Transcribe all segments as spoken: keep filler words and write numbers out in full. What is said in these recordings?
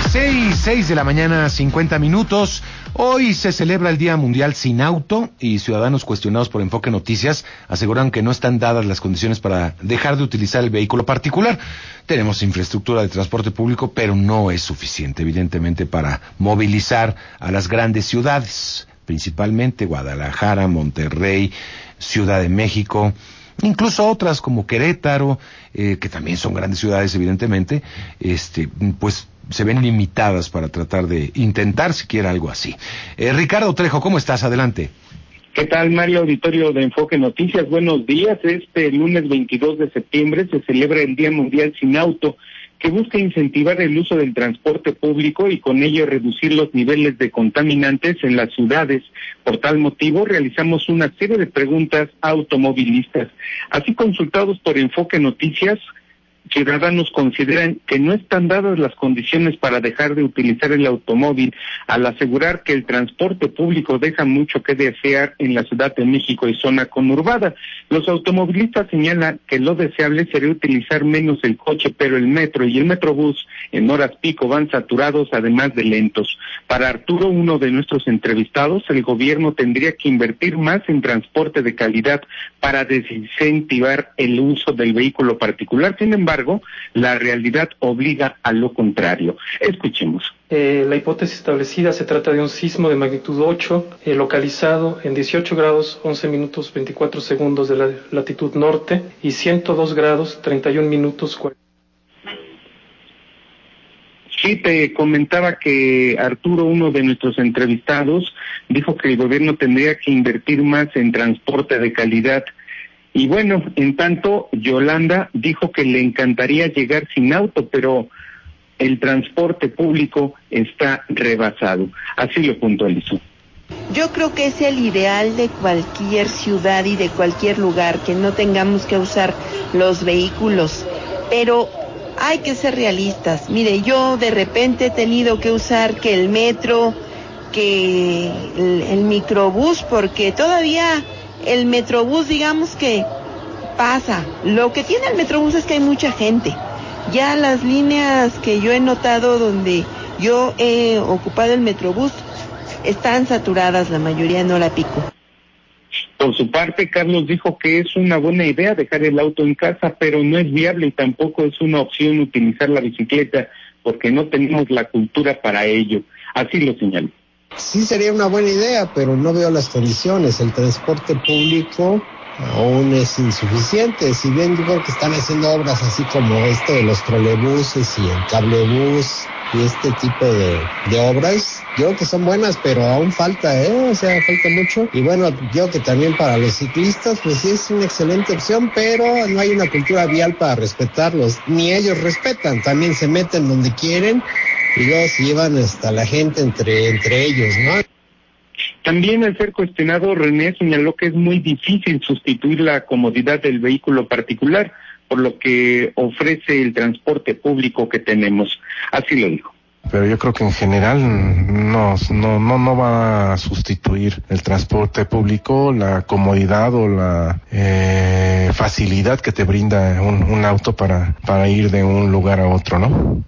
Seis, seis de la mañana, cincuenta minutos. Hoy se celebra el Día Mundial Sin Auto y ciudadanos cuestionados por Enfoque Noticias aseguran que no están dadas las condiciones para dejar de utilizar el vehículo particular. Tenemos infraestructura de transporte público, pero no es suficiente, evidentemente, para movilizar a las grandes ciudades, principalmente Guadalajara, Monterrey, Ciudad de México, incluso otras como Querétaro, eh, que también son grandes ciudades, evidentemente, este, pues se ven limitadas para tratar de intentar siquiera algo así. Eh, Ricardo Trejo, ¿cómo estás? Adelante. ¿Qué tal, Mario? Auditorio de Enfoque Noticias, buenos días. Este lunes veintidós de septiembre se celebra el Día Mundial Sin Auto, que busca incentivar el uso del transporte público y con ello reducir los niveles de contaminantes en las ciudades. Por tal motivo, realizamos una serie de preguntas a automovilistas. Así consultados por Enfoque Noticias, ciudadanos consideran que no están dadas las condiciones para dejar de utilizar el automóvil, al asegurar que el transporte público deja mucho que desear en la Ciudad de México y zona conurbada. Los automovilistas señalan que lo deseable sería utilizar menos el coche, pero el metro y el metrobús en horas pico van saturados, además de lentos. Para Arturo, uno de nuestros entrevistados, el gobierno tendría que invertir más en transporte de calidad para desincentivar el uso del vehículo particular. Sin embargo, la realidad obliga a lo contrario. Escuchemos. Eh, la hipótesis establecida se trata de un sismo de magnitud ocho, eh, localizado en dieciocho grados, once minutos, veinticuatro segundos de la latitud norte y ciento dos grados, treinta y un minutos. Sí, te comentaba que Arturo, uno de nuestros entrevistados, dijo que el gobierno tendría que invertir más en transporte de calidad. Y bueno, en tanto, Yolanda dijo que le encantaría llegar sin auto, pero el transporte público está rebasado. Así lo puntualizó. Yo creo que es el ideal de cualquier ciudad y de cualquier lugar, que no tengamos que usar los vehículos, pero hay que ser realistas. Mire, yo de repente he tenido que usar que el metro, que el, el microbús, porque todavía el metrobús, digamos que pasa. Lo que tiene el metrobús es que hay mucha gente. Ya las líneas que yo he notado donde yo he ocupado el metrobús están saturadas, la mayoría no la pico. Por su parte, Carlos dijo que es una buena idea dejar el auto en casa, pero no es viable y tampoco es una opción utilizar la bicicleta porque no tenemos la cultura para ello. Así lo señaló. Sí sería una buena idea, pero no veo las condiciones. El transporte público aún es insuficiente. Si bien yo creo que están haciendo obras así como esto de los trolebuses y el cablebús y este tipo de, de obras, yo creo que son buenas, pero aún falta, ¿eh? O sea, falta mucho. Y bueno, yo creo que también para los ciclistas, pues sí es una excelente opción, pero no hay una cultura vial para respetarlos. Ni ellos respetan, también se meten donde quieren y luego se llevan hasta la gente entre, entre ellos, ¿no? También al ser cuestionado, René señaló que es muy difícil sustituir la comodidad del vehículo particular, por lo que ofrece el transporte público que tenemos. Así lo dijo. Pero yo creo que en general no, no, no, no va a sustituir el transporte público, la comodidad o la eh, facilidad que te brinda un, un auto para, para ir de un lugar a otro, ¿no?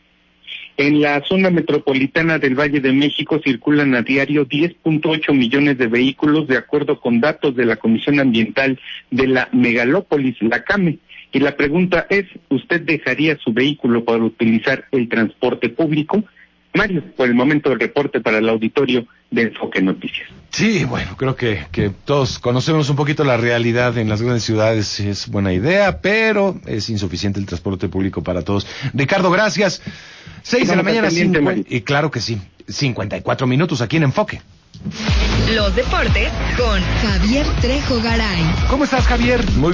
En la zona metropolitana del Valle de México circulan a diario diez punto ocho millones de vehículos, de acuerdo con datos de la Comisión Ambiental de la Megalópolis, la CAME. Y la pregunta es, ¿usted dejaría su vehículo para utilizar el transporte público? Mario, por el momento el reporte para el auditorio de Enfoque Noticias. Sí, bueno, creo que, que todos conocemos un poquito la realidad en las grandes ciudades. Es buena idea, pero es insuficiente el transporte público para todos. Ricardo, gracias. Seis de la mañana, cinco, y claro que sí, cincuenta y cuatro minutos aquí en Enfoque. Los deportes con Javier Trejo Garay. ¿Cómo estás, Javier? Muy